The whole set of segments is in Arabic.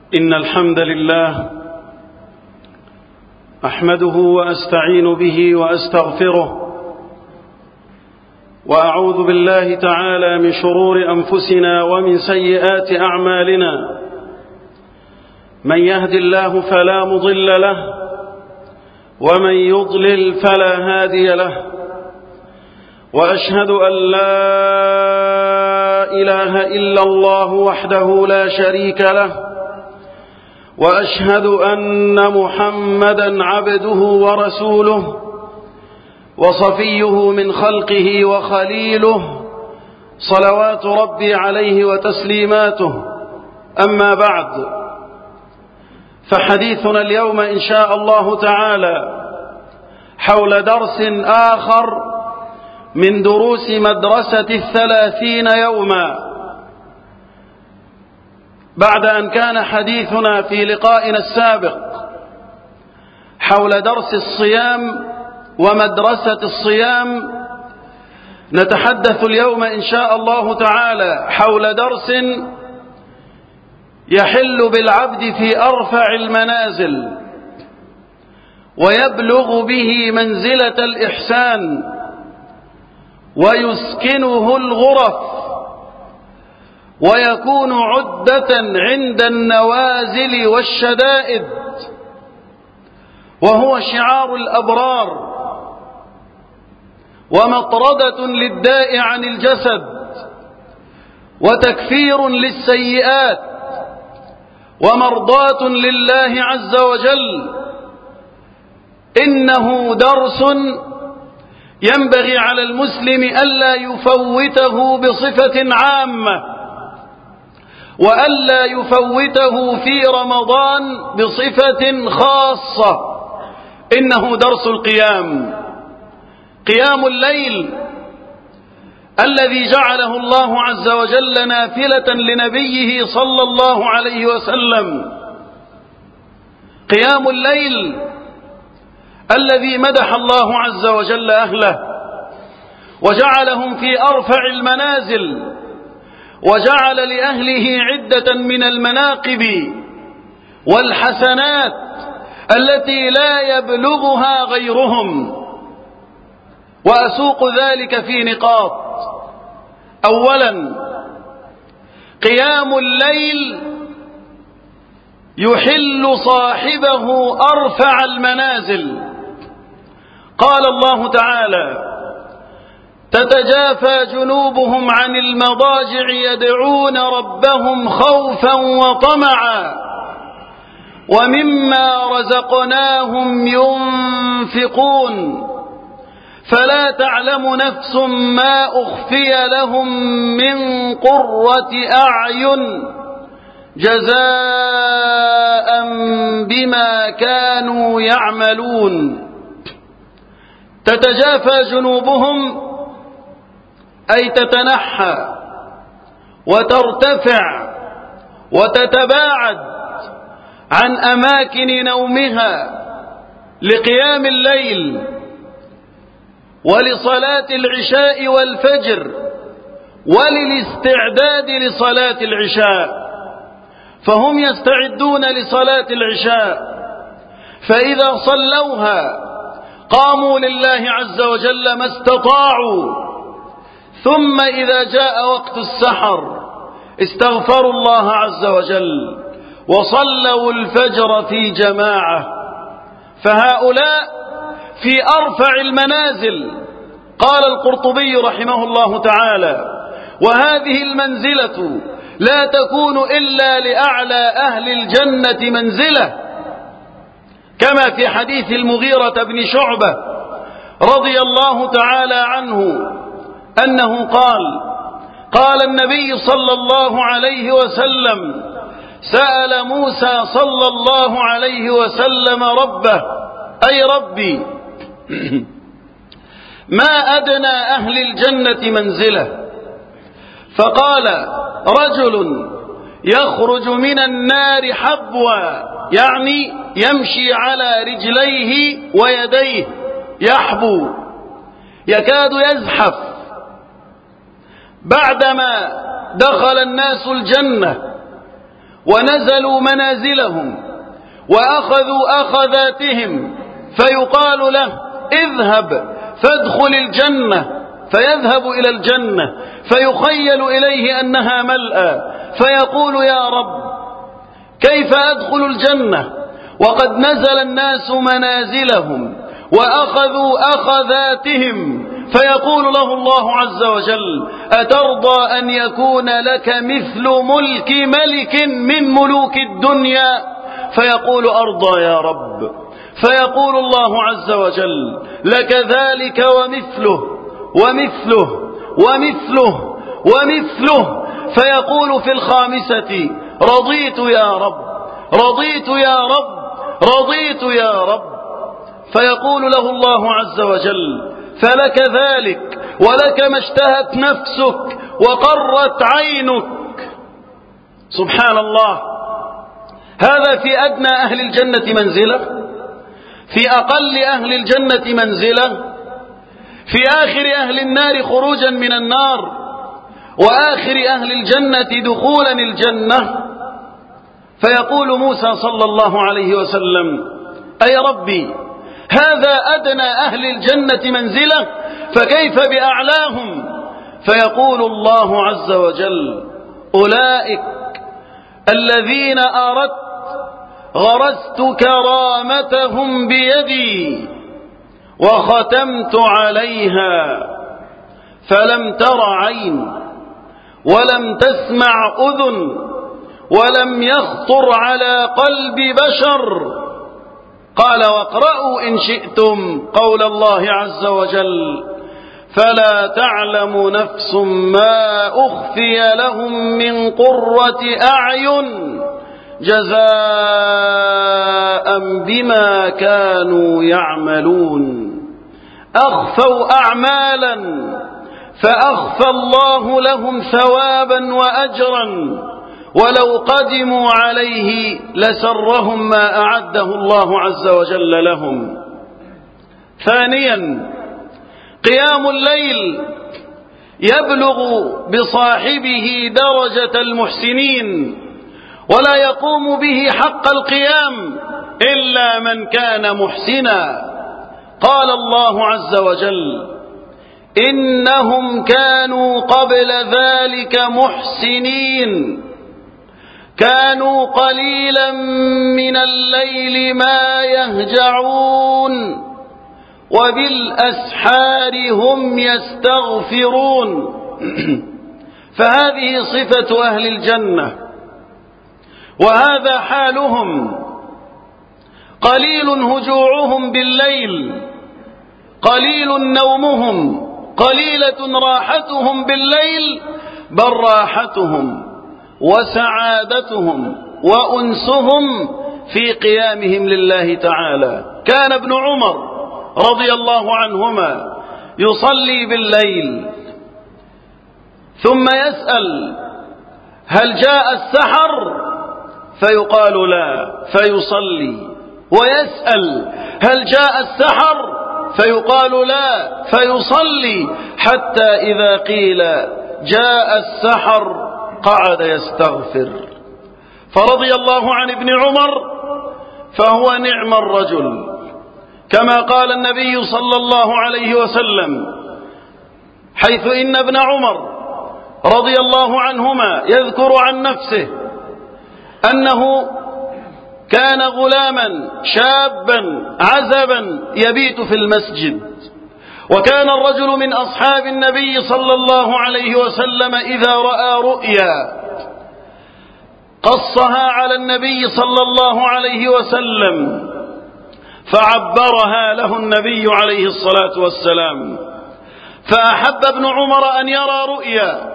إن الحمد لله أحمده وأستعين به وأستغفره، وأعوذ بالله تعالى من شرور أنفسنا ومن سيئات أعمالنا. من يهد الله فلا مضل له، ومن يضلل فلا هادي له، وأشهد أن لا إله إلا الله وحده لا شريك له، وأشهد أن محمدا عبده ورسوله وصفيه من خلقه وخليله، صلوات ربي عليه وتسليماته. أما بعد، فحديثنا اليوم إن شاء الله تعالى حول درس آخر من دروس مدرسة 30 يوما، بعد أن كان حديثنا في لقائنا السابق حول درس الصيام ومدرسة الصيام. نتحدث اليوم إن شاء الله تعالى حول درس يحل بالعبد في أرفع المنازل، ويبلغ به منزلة الإحسان، ويسكنه الغرف، ويكون عدة عند النوازل والشدائد، وهو شعار الأبرار، ومطردة للداء عن الجسد، وتكفير للسيئات، ومرضاة لله عز وجل. إنه درس ينبغي على المسلم ألا يفوته بصفة عامة، وألا يفوته في رمضان بصفة خاصة. إنه درس القيام، قيام الليل الذي جعله الله عز وجل نافلة لنبيه صلى الله عليه وسلم، قيام الليل الذي مدح الله عز وجل أهله وجعلهم في أرفع المنازل، وجعل لأهله عدة من المناقب والحسنات التي لا يبلغها غيرهم. وأسوق ذلك في نقاط. أولا، قيام الليل يحل صاحبه أرفع المنازل. قال الله تعالى: تتجافى جنوبهم عن المضاجع يدعون ربهم خوفا وطمعا ومما رزقناهم ينفقون فلا تعلم نفس ما أخفي لهم من قرة أعين جزاء بما كانوا يعملون. تتجافى جنوبهم أي تتنحى وترتفع وتتباعد عن أماكن نومها لقيام الليل ولصلاة العشاء والفجر وللاستعداد لصلاة العشاء. فهم يستعدون لصلاة العشاء، فإذا صلوها قاموا لله عز وجل ما استطاعوا، ثم إذا جاء وقت السحر استغفروا الله عز وجل وصلوا الفجر في جماعة. فهؤلاء في أرفع المنازل. قال القرطبي رحمه الله تعالى: وهذه المنزلة لا تكون إلا لأعلى أهل الجنة منزلة، كما في حديث المغيرة بن شعبة رضي الله تعالى عنه أنه قال النبي صلى الله عليه وسلم: سأل موسى صلى الله عليه وسلم ربه، أي ربي، ما أدنى أهل الجنة منزلة؟ فقال: رجل يخرج من النار حبوا، يعني يمشي على رجليه ويديه، يحبو يكاد يزحف. بعدما دخل الناس الجنة ونزلوا منازلهم وأخذوا أخذاتهم فيقال له اذهب فادخل الجنة، فيذهب إلى الجنة فيخيل إليه أنها ملأى، فيقول يا رب كيف أدخل الجنة وقد نزل الناس منازلهم وأخذوا أخذاتهم؟ فيقول له الله عز وجل أترضى أن يكون لك مثل ملك ملك من ملوك الدنيا؟ فيقول أرضى يا رب. فيقول الله عز وجل لك ذلك ومثله ومثله ومثله ومثله. فيقول في الخامسة رضيت يا رب رضيت يا رب رضيت يا رب. فيقول له الله عز وجل فلك ذلك ولك ما اشتهت نفسك وقرت عينك. سبحان الله. هذا في أدنى أهل الجنة منزلة، في أقل أهل الجنة منزلة، في آخر أهل النار خروجا من النار، وآخر أهل الجنة دخولا الجنة. فيقول موسى صلى الله عليه وسلم أي ربي هذا أدنى أهل الجنة منزلة فكيف بأعلاهم؟ فيقول الله عز وجل أولئك الذين أردت غرست كرامتهم بيدي وختمت عليها فلم تر عين ولم تسمع أذن ولم يخطر على قلب بشر. قال واقرأوا إن شئتم قول الله عز وجل فلا تعلم نفس ما أخفي لهم من قرة أعين جزاء بما كانوا يعملون. أخفوا أعمالا فأخفى الله لهم ثوابا وأجرا ولو قدموا عليه لسرهم ما أعده الله عز وجل لهم. ثانيا قيام الليل يبلغ بصاحبه درجة المحسنين ولا يقوم به حق القيام إلا من كان محسنا. قال الله عز وجل إنهم كانوا قبل ذلك محسنين كانوا قليلا من الليل ما يهجعون وبالأسحار هم يستغفرون. فهذه صفة أهل الجنة وهذا حالهم. قليل هجوعهم بالليل، قليل نومهم، قليلة راحتهم بالليل، بل راحتهم وسعادتهم وأنسهم في قيامهم لله تعالى. كان ابن عمر رضي الله عنهما يصلي بالليل ثم يسأل هل جاء السحر؟ فيقال لا فيصلي، ويسأل هل جاء السحر؟ فيقال لا فيصلي، حتى إذا قيل جاء السحر قعد يستغفر. فرضي الله عن ابن عمر فهو نعم الرجل، كما قال النبي صلى الله عليه وسلم حيث إن ابن عمر رضي الله عنهما يذكر عن نفسه أنه كان غلاما شابا عزبا يبيت في المسجد، وكان الرجل من أصحاب النبي صلى الله عليه وسلم إذا رأى رؤيا قصها على النبي صلى الله عليه وسلم فعبرها له النبي عليه الصلاة والسلام. فأحب ابن عمر أن يرى رؤيا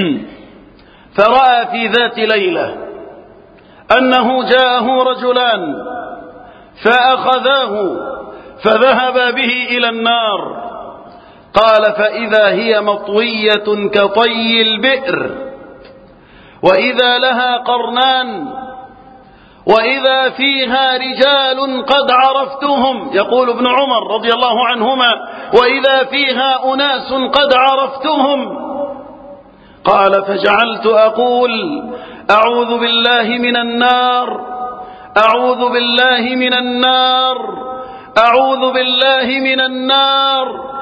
فرأى في ذات ليلة أنه جاءه رجلان فأخذاه فذهب به إلى النار. قال فإذا هي مطوية كطي البئر وإذا لها قرنان وإذا فيها رجال قد عرفتهم، يقول ابن عمر رضي الله عنهما وإذا فيها أناس قد عرفتهم. قال فجعلت أقول أعوذ بالله من النار، أعوذ بالله من النار، أعوذ بالله من النار.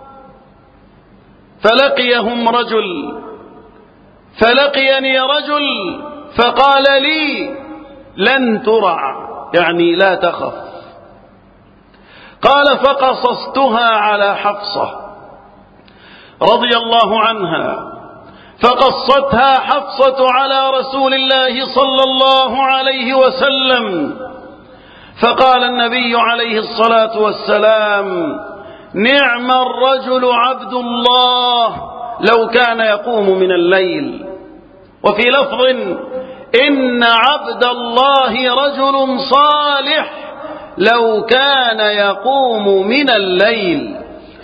فلقيني رجل فقال لي لن ترع، يعني لا تخف. قال فقصصتها على حفصة رضي الله عنها، فقصتها حفصة على رسول الله صلى الله عليه وسلم، فقال النبي عليه الصلاة والسلام: نعم الرجل عبد الله لو كان يقوم من الليل. وفي لفظ: إن عبد الله رجل صالح لو كان يقوم من الليل.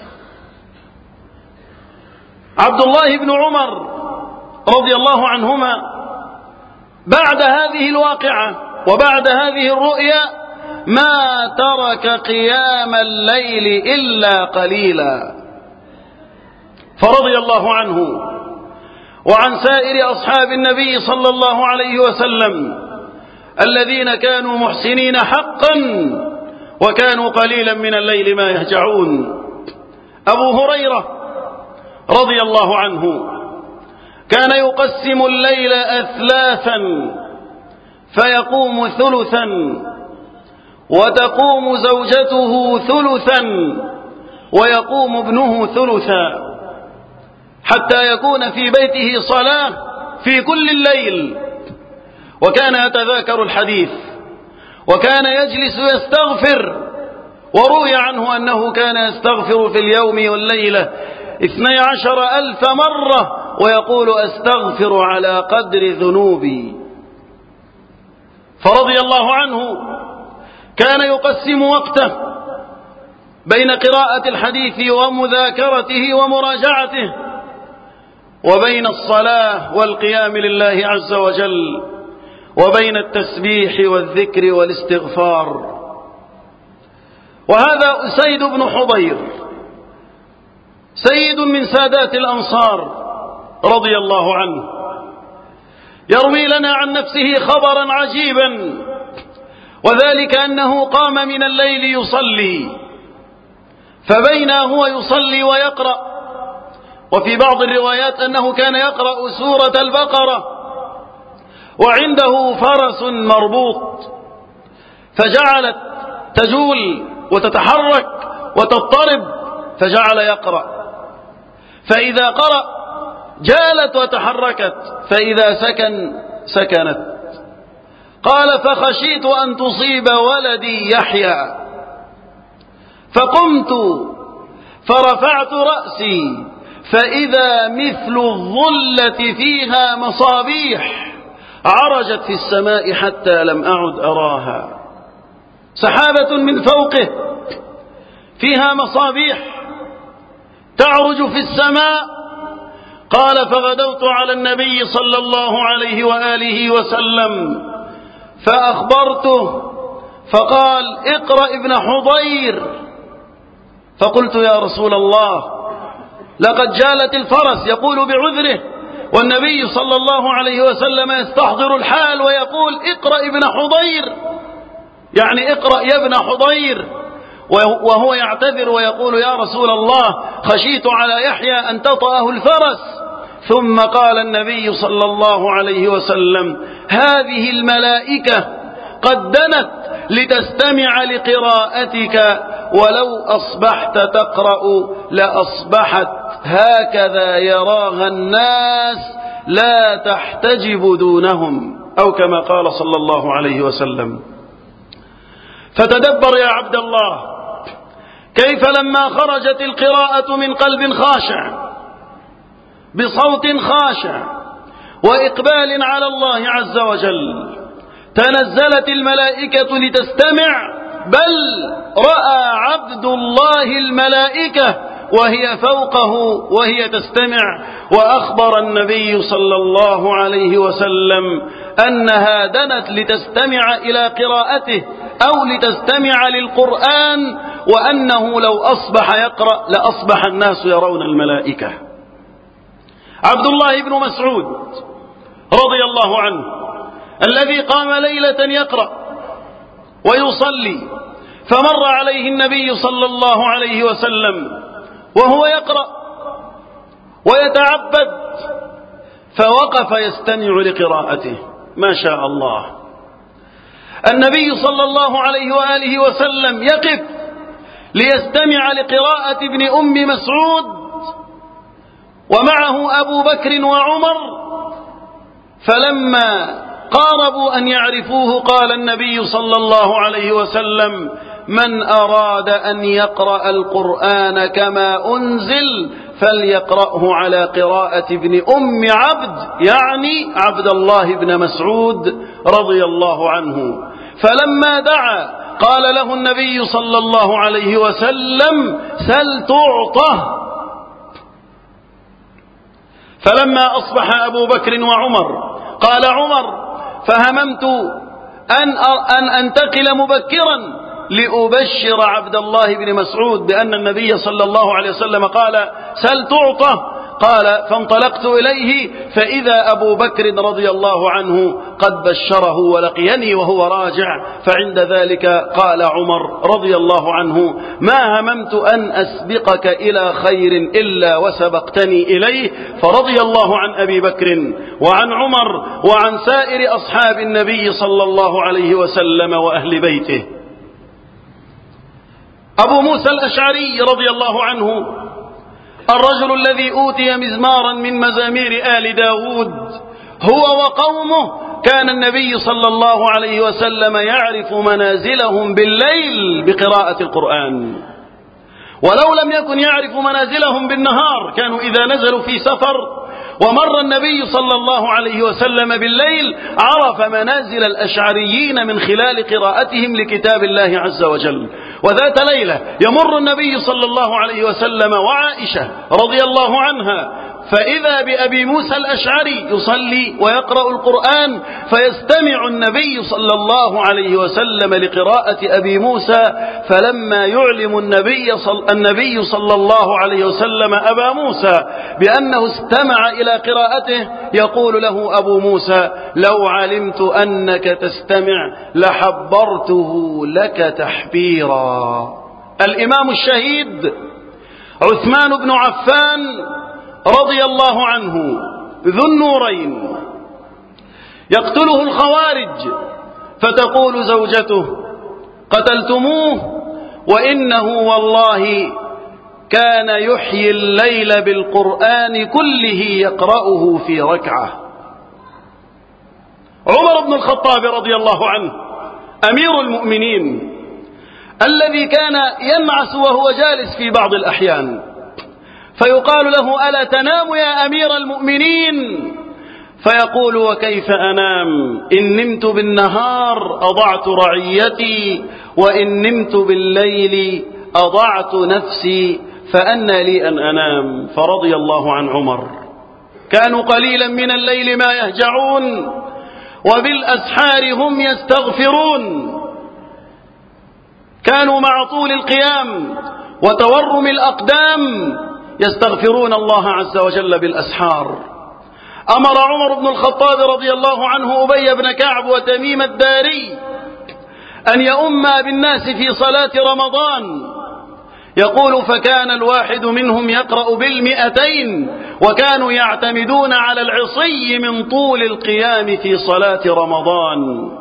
عبد الله بن عمر رضي الله عنهما بعد هذه الواقعة وبعد هذه الرؤيا ما ترك قيام الليل إلا قليلا، فرضي الله عنه وعن سائر أصحاب النبي صلى الله عليه وسلم الذين كانوا محسنين حقا وكانوا قليلا من الليل ما يهجعون. أبو هريرة رضي الله عنه كان يقسم الليل أثلاثا، فيقوم ثلثا وتقوم زوجته ثلثا ويقوم ابنه ثلثا، حتى يكون في بيته صلاة في كل الليل. وكان يتذاكر الحديث وكان يجلس يستغفر، وروي عنه أنه كان يستغفر في اليوم والليلة 12,000 مرة ويقول: أستغفر على قدر ذنوبي. فرضي الله عنه كان يقسم وقته بين قراءة الحديث ومذاكرته ومراجعته وبين الصلاة والقيام لله عز وجل وبين التسبيح والذكر والاستغفار. وهذا أسيد بن حضير سيد من سادات الأنصار رضي الله عنه، يروي لنا عن نفسه خبرا عجيبا، وذلك أنه قام من الليل يصلي، فبين هو يصلي ويقرأ، وفي بعض الروايات أنه كان يقرأ سورة البقرة وعنده فرس مربوط، فجعلت تجول وتتحرك وتضطرب، فجعل يقرأ، فإذا قرأ جالت وتحركت، فإذا سكنت. قال: فخشيت أن تصيب ولدي يحيى، فقمت فرفعت رأسي فإذا مثل الظلة فيها مصابيح عرجت في السماء حتى لم أعد أراها، سحابة من فوقه فيها مصابيح تعرج في السماء. قال: فغدوت على النبي صلى الله عليه وآله وسلم فأخبرته، فقال: اقرأ ابن حضير. فقلت: يا رسول الله، لقد جالت الفرس، يقول بعذره، والنبي صلى الله عليه وسلم يستحضر الحال ويقول: اقرأ ابن حضير، يعني اقرأ يا ابن حضير، وهو يعتذر ويقول: يا رسول الله، خشيت على يحيى أن تطأه الفرس. ثم قال النبي صلى الله عليه وسلم: هذه الملائكة قد دنت لتستمع لقراءتك، ولو أصبحت تقرأ لأصبحت هكذا يراها الناس لا تحتجب دونهم، أو كما قال صلى الله عليه وسلم. فتدبر يا عبد الله كيف لما خرجت القراءة من قلب خاشع بصوت خاشع وإقبال على الله عز وجل تنزلت الملائكة لتستمع، بل رأى عبد الله الملائكة وهي فوقه وهي تستمع، وأخبر النبي صلى الله عليه وسلم أنها دنت لتستمع إلى قراءته أو لتستمع للقرآن، وأنه لو أصبح يقرأ لأصبح الناس يرون الملائكة. عبد الله بن مسعود رضي الله عنه الذي قام ليلة يقرأ ويصلي، فمر عليه النبي صلى الله عليه وسلم وهو يقرأ ويتعبد، فوقف يستمع لقراءته. ما شاء الله، النبي صلى الله عليه وآله وسلم يقف ليستمع لقراءة ابن أم مسعود، ومعه أبو بكر وعمر، فلما قاربوا أن يعرفوه قال النبي صلى الله عليه وسلم: من أراد أن يقرأ القرآن كما أنزل فليقرأه على قراءة ابن أم عبد، يعني عبد الله بن مسعود رضي الله عنه. فلما دعا قال له النبي صلى الله عليه وسلم: سل تعطه. فلما أصبح أبو بكر وعمر قال عمر: فهممت أن أنتقل مبكرا لأبشر عبد الله بن مسعود بأن النبي صلى الله عليه وسلم قال: سل تعطه. قال: فانطلقت إليه فإذا أبو بكر رضي الله عنه قد بشره ولقيني وهو راجع. فعند ذلك قال عمر رضي الله عنه: ما هممت أن أسبقك إلى خير إلا وسبقتني إليه. فرضي الله عن أبي بكر وعن عمر وعن سائر أصحاب النبي صلى الله عليه وسلم وأهل بيته. أبو موسى الأشعري رضي الله عنه الرجل الذي أوتي مزمارا من مزامير آل داود، هو وقومه كان النبي صلى الله عليه وسلم يعرف منازلهم بالليل بقراءة القرآن، ولو لم يكن يعرف منازلهم بالنهار كانوا إذا نزلوا في سفر ومر النبي صلى الله عليه وسلم بالليل عرف منازل الأشعريين من خلال قراءتهم لكتاب الله عز وجل. وذات ليلة يمر النبي صلى الله عليه وسلم وعائشة رضي الله عنها، فإذا بأبي موسى الأشعري يصلي ويقرأ القرآن، فيستمع النبي صلى الله عليه وسلم لقراءة أبي موسى، فلما يعلم النبي صلى الله عليه وسلم أبا موسى بأنه استمع إلى قراءته يقول له أبو موسى: لو علمت أنك تستمع لحبرته لك تحبيرا. الإمام الشهيد عثمان بن عفان رضي الله عنه ذو النورين يقتله الخوارج، فتقول زوجته: قتلتموه وإنه والله كان يحيي الليل بالقرآن كله يقرأه في ركعة. عمر بن الخطاب رضي الله عنه أمير المؤمنين الذي كان ينعس وهو جالس في بعض الأحيان، فيقال له: ألا تنام يا أمير المؤمنين؟ فيقول: وكيف أنام؟ إن نمت بالنهار أضعت رعيتي، وإن نمت بالليل أضعت نفسي، فأنى لي أن أنام. فرضي الله عن عمر. كانوا قليلا من الليل ما يهجعون، وبالأسحار هم يستغفرون. كانوا مع طول القيام وتورم الأقدام يستغفرون الله عز وجل بالأسحار. أمر عمر بن الخطاب رضي الله عنه أبي بن كعب وتميم الداري أن يؤما بالناس في صلاة رمضان، يقول: فكان الواحد منهم يقرأ بال200، وكانوا يعتمدون على العصي من طول القيام في صلاة رمضان.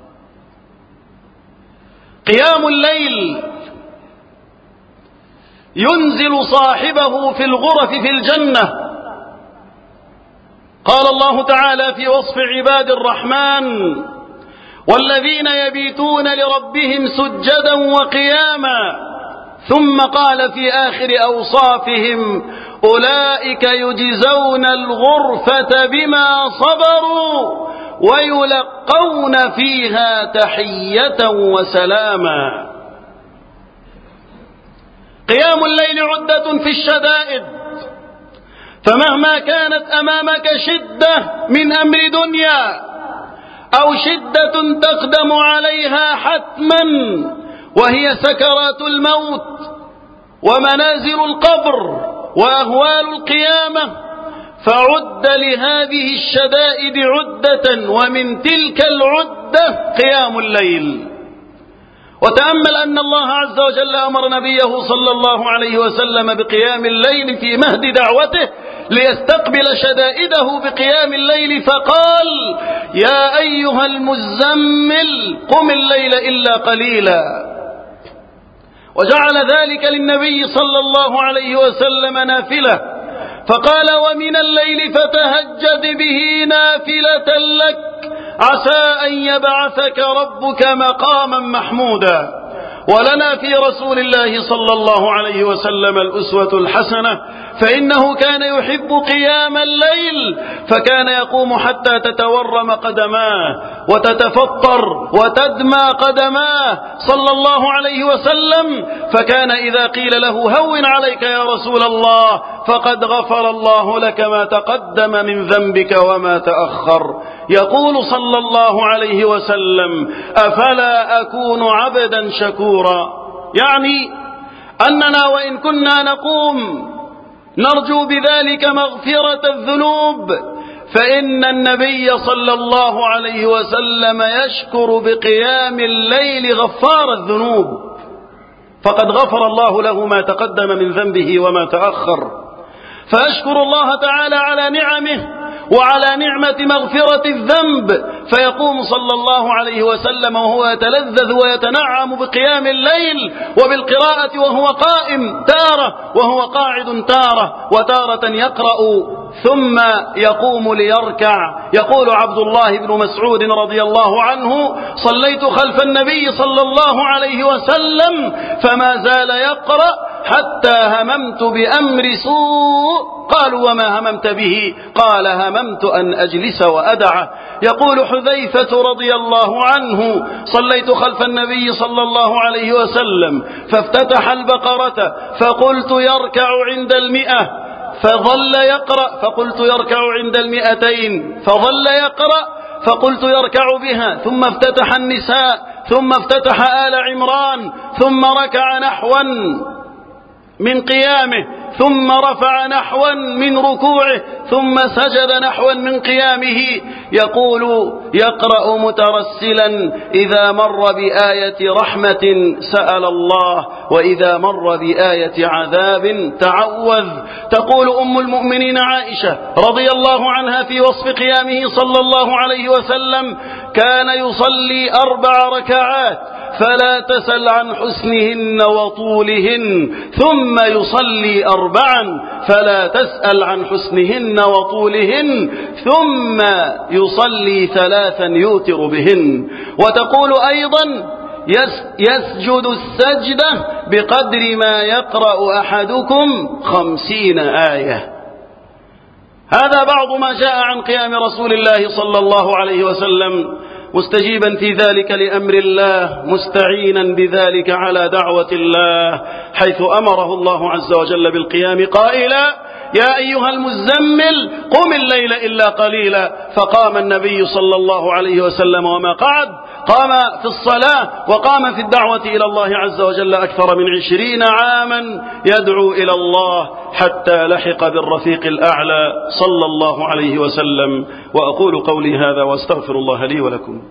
قيام الليل ينزل صاحبه في الغرف في الجنة. قال الله تعالى في وصف عباد الرحمن: والذين يبيتون لربهم سجدا وقياما. ثم قال في آخر أوصافهم: أولئك يجزون الغرفة بما صبروا ويلقون فيها تحية وسلاما. قيام الليل عدة في الشدائد، فمهما كانت أمامك شدة من أمر دنيا أو شدة تقدم عليها حتما وهي سكرات الموت ومنازل القبر وأهوال القيامة، فعد لهذه الشدائد عدة، ومن تلك العدة قيام الليل. وتأمل أن الله عز وجل أمر نبيه صلى الله عليه وسلم بقيام الليل في مهد دعوته ليستقبل شدائده بقيام الليل، فقال: يا أيها المزمل قم الليل إلا قليلا. وجعل ذلك للنبي صلى الله عليه وسلم نافلة، فقال: ومن الليل فتهجد به نافلة لك عسى أن يبعثك ربك مقاما محمودا. ولنا في رسول الله صلى الله عليه وسلم الأسوة الحسنة، فإنه كان يحب قيام الليل، فكان يقوم حتى تتورم قدماه وتتفطر وتدمى قدماه صلى الله عليه وسلم، فكان إذا قيل له: هون عليك يا رسول الله، فقد غفر الله لك ما تقدم من ذنبك وما تأخر، يقول صلى الله عليه وسلم: أفلا أكون عبدا شكورا. يعني أننا وإن كنا نقوم نرجو بذلك مغفرة الذنوب، فإن النبي صلى الله عليه وسلم يشكر بقيام الليل غفار الذنوب، فقد غفر الله له ما تقدم من ذنبه وما تأخر، فأشكر الله تعالى على نعمه وعلى نعمة مغفرة الذنب، فيقوم صلى الله عليه وسلم وهو يتلذذ ويتنعم بقيام الليل وبالقراءة وهو قائم تارة، وهو قاعد تارة، وتارة يقرأ ثم يقوم ليركع. يقول عبد الله بن مسعود رضي الله عنه: صليت خلف النبي صلى الله عليه وسلم فما زال يقرأ حتى هممت بأمر سوء. قالوا: وما هممت به؟ قال: هممت أن أجلس وأدعه. يقول حذيفة رضي الله عنه: صليت خلف النبي صلى الله عليه وسلم فافتتح البقرة فقلت يركع عند 100، فظل يقرأ، فقلت يركع عند 200، فظل يقرأ، فقلت يركع بها، ثم افتتح النساء، ثم افتتح آل عمران، ثم ركع نحوا من قيامه، ثم رفع نحوا من ركوعه، ثم سجد نحوا من قيامه. يقول: يقرأ مترسلا: إذا مر بآية رحمة سأل الله، وإذا مر بآية عذاب تعوذ. تقول أم المؤمنين عائشة رضي الله عنها في وصف قيامه صلى الله عليه وسلم: كان يصلي 4 ركعات فلا تسل عن حسنهن وطولهن، ثم يصلي 4 فلا تسأل عن حسنهن وطولهن، ثم يصلي 3 يوتر بهن. وتقول أيضا: يسجد السجدة بقدر ما يقرأ أحدكم 50 آية. هذا بعض ما جاء عن قيام رسول الله صلى الله عليه وسلم، مستجيبا في ذلك لأمر الله، مستعينا بذلك على دعوة الله، حيث أمره الله عز وجل بالقيام قائلا: يا أيها المزمل قم الليل إلا قليلا. فقام النبي صلى الله عليه وسلم وما قعد، قام في الصلاة وقام في الدعوة إلى الله عز وجل أكثر من 20 عاما يدعو إلى الله حتى لحق بالرفيق الأعلى صلى الله عليه وسلم. وأقول قولي هذا واستغفر الله لي ولكم.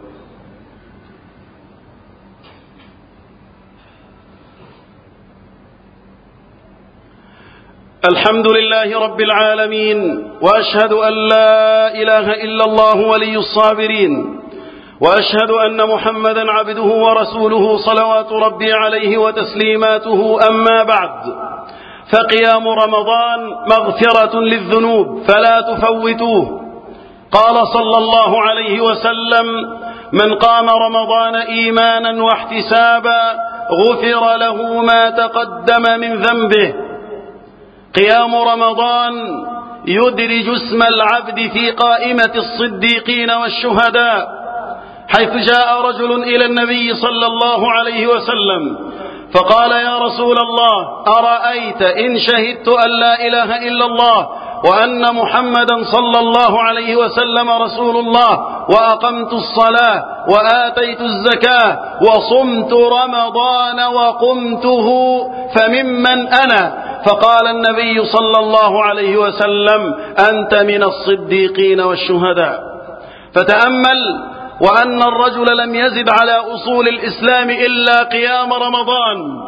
الحمد لله رب العالمين، وأشهد أن لا إله إلا الله ولي الصابرين، وأشهد أن محمدا عبده ورسوله صلوات ربي عليه وتسليماته. أما بعد، فقيام رمضان مغفرة للذنوب فلا تفوتوه. قال صلى الله عليه وسلم: من قام رمضان إيمانا واحتسابا غفر له ما تقدم من ذنبه. قيام رمضان يدرج اسم العبد في قائمة الصديقين والشهداء، حيث جاء رجل إلى النبي صلى الله عليه وسلم فقال: يا رسول الله، أرأيت إن شهدت أن لا إله إلا الله وأن محمدا صلى الله عليه وسلم رسول الله، وأقمت الصلاة وآتيت الزكاة وصمت رمضان وقمته، فممن أنا؟ فقال النبي صلى الله عليه وسلم: أنت من الصديقين والشهداء. فتأمل وأن الرجل لم يزد على أصول الإسلام إلا قيام رمضان.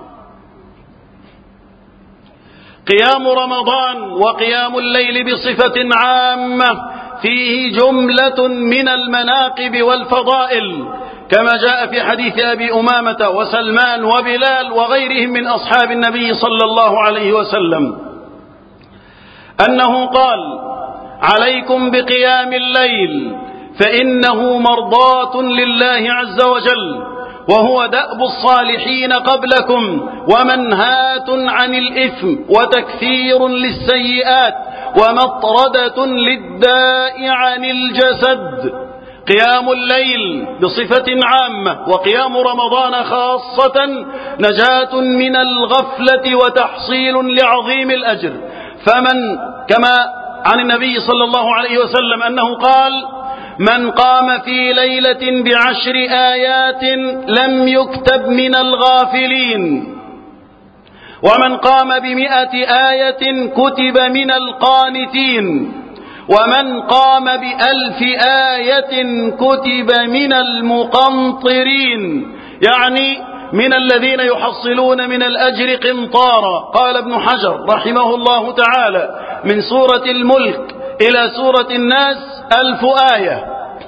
قيام رمضان وقيام الليل بصفة عامة فيه جملة من المناقب والفضائل، كما جاء في حديث أبي أمامة وسلمان وبلال وغيرهم من أصحاب النبي صلى الله عليه وسلم أنه قال: عليكم بقيام الليل فإنه مرضاة لله عز وجل، وهو دأب الصالحين قبلكم، ومنهاة عن الإثم، وتكثير للسيئات، ومطردة للداء عن الجسد. قيام الليل بصفة عامة وقيام رمضان خاصة نجاة من الغفلة وتحصيل لعظيم الأجر. فمن كما عن النبي صلى الله عليه وسلم أنه قال: من قام في ليلة ب10 آيات لم يكتب من الغافلين، ومن قام ب100 آية كتب من القانتين، ومن قام ب1000 آية كتب من المقنطرين، يعني من الذين يحصلون من الأجر قنطارا. قال ابن حجر رحمه الله تعالى: من سورة الملك إلى سورة الناس 1000 آية.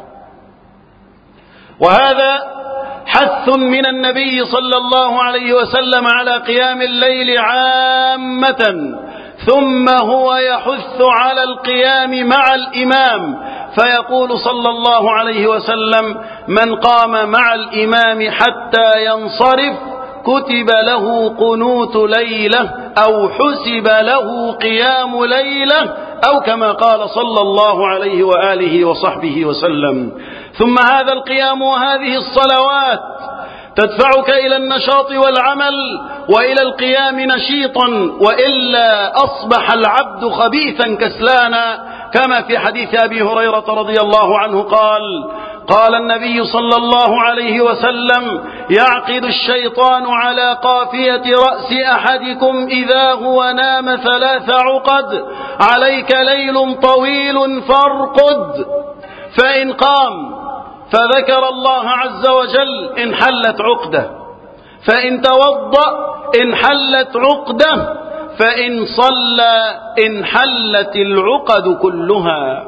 وهذا حث من النبي صلى الله عليه وسلم على قيام الليل عامة، ثم هو يحث على القيام مع الإمام، فيقول صلى الله عليه وسلم: من قام مع الإمام حتى ينصرف كتب له قنوت ليلة أو حسب له قيام ليلة، أو كما قال صلى الله عليه وآله وصحبه وسلم. ثم هذا القيام وهذه الصلوات تدفعك إلى النشاط والعمل وإلى القيام نشيطا، وإلا أصبح العبد خبيثا كسلانا، كما في حديث أبي هريرة رضي الله عنه قال: قال النبي صلى الله عليه وسلم: يعقد الشيطان على قافية رأس أحدكم إذا هو نام 3 عقد، عليك ليل طويل فارقد، فإن قام فذكر الله عز وجل انحلت عقده، فإن توضأ انحلت عقده، فإن صلى انحلت العقد كلها،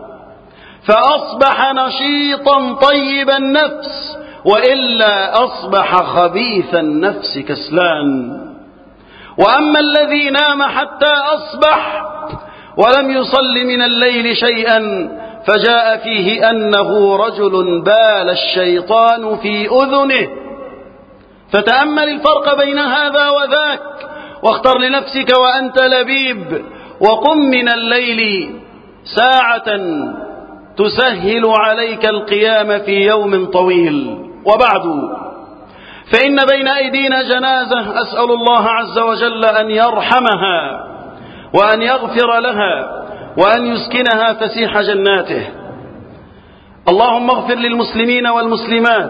فأصبح نشيطا طيب النفس، وإلا أصبح خبيث النفس كسلان. وأما الذي نام حتى أصبح ولم يصل من الليل شيئا فجاء فيه أنه رجل بال الشيطان في أذنه. فتأمل الفرق بين هذا وذاك، واختر لنفسك وأنت لبيب، وقم من الليل ساعة تسهل عليك القيام في يوم طويل. وبعد، فإن بين أيدينا جنازة أسأل الله عز وجل أن يرحمها وأن يغفر لها وأن يسكنها فسيح جناته. اللهم اغفر للمسلمين والمسلمات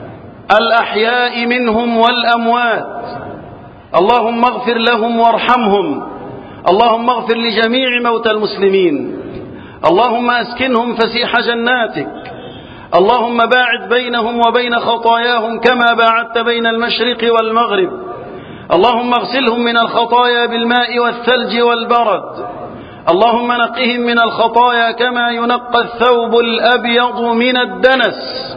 الأحياء منهم والأموات، اللهم اغفر لهم وارحمهم، اللهم اغفر لجميع موتى المسلمين، اللهم أسكنهم فسيح جناتك، اللهم باعد بينهم وبين خطاياهم كما باعدت بين المشرق والمغرب، اللهم اغسلهم من الخطايا بالماء والثلج والبرد، اللهم نقهم من الخطايا كما ينقى الثوب الأبيض من الدنس.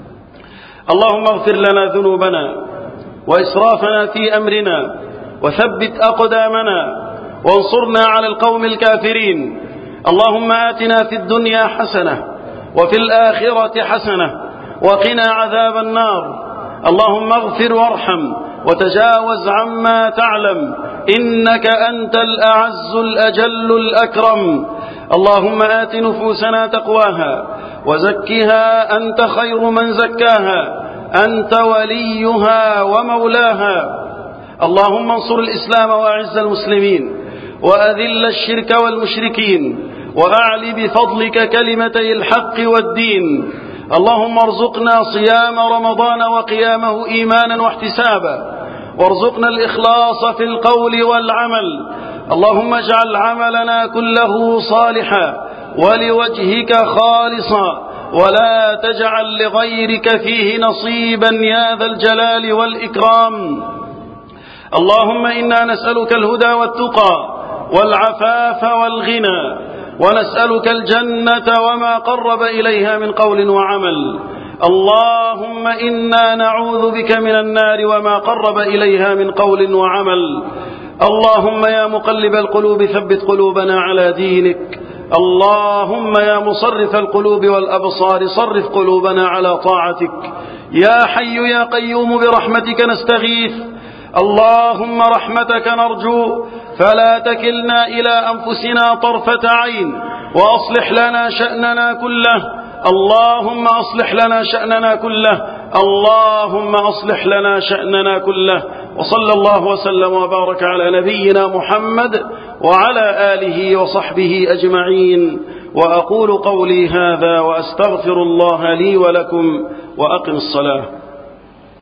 اللهم اغفر لنا ذنوبنا وإسرافنا في أمرنا، وثبت أقدامنا وانصرنا على القوم الكافرين. اللهم آتنا في الدنيا حسنة وفي الآخرة حسنة وقنا عذاب النار. اللهم اغفر وارحم وتجاوز عما تعلم، إنك أنت الأعز الأجل الأكرم. اللهم آت نفوسنا تقواها وزكها أنت خير من زكاها، أنت وليها ومولاها. اللهم انصر الإسلام وأعز المسلمين، وأذل الشرك والمشركين، وأعل بفضلك كلمتي الحق والدين. اللهم ارزقنا صيام رمضان وقيامه إيمانا واحتسابا، وارزقنا الإخلاص في القول والعمل. اللهم اجعل عملنا كله صالحا ولوجهك خالصا، ولا تجعل لغيرك فيه نصيبا يا ذا الجلال والإكرام. اللهم إنا نسألك الهدى والتقى والعفاف والغنى، ونسألك الجنة وما قرب إليها من قول وعمل. اللهم إنا نعوذ بك من النار وما قرب إليها من قول وعمل. اللهم يا مقلب القلوب ثبت قلوبنا على دينك. اللهم يا مصرف القلوب والأبصار صرف قلوبنا على طاعتك. يا حي يا قيوم برحمتك نستغيث. اللهم رحمتك نرجو، فلا تكلنا إلى أنفسنا طرفة عين، وأصلح لنا شأننا كله. اللهم أصلح لنا شأننا كله. اللهم أصلح لنا شأننا كله. وصلى الله وسلم وبارك على نبينا محمد وعلى آله وصحبه أجمعين. وأقول قولي هذا وأستغفر الله لي ولكم، وأقم الصلاة.